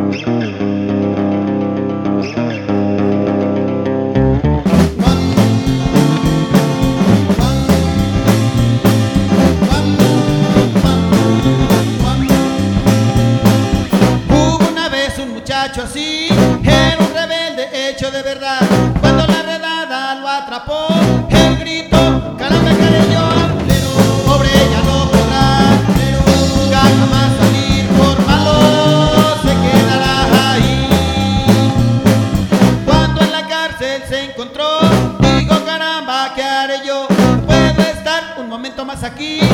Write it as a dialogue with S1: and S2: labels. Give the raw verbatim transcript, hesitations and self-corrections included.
S1: Así, era un rebelde hecho de verdad. Cuando la redada lo atrapó, el grito, caramba, cariño, pero pobre ya no podrá, pero nunca jamás salir, por malo se quedará ahí. Cuando en la cárcel se encontró, digo, caramba, ¿qué haré yo? Puedo estar un momento más aquí.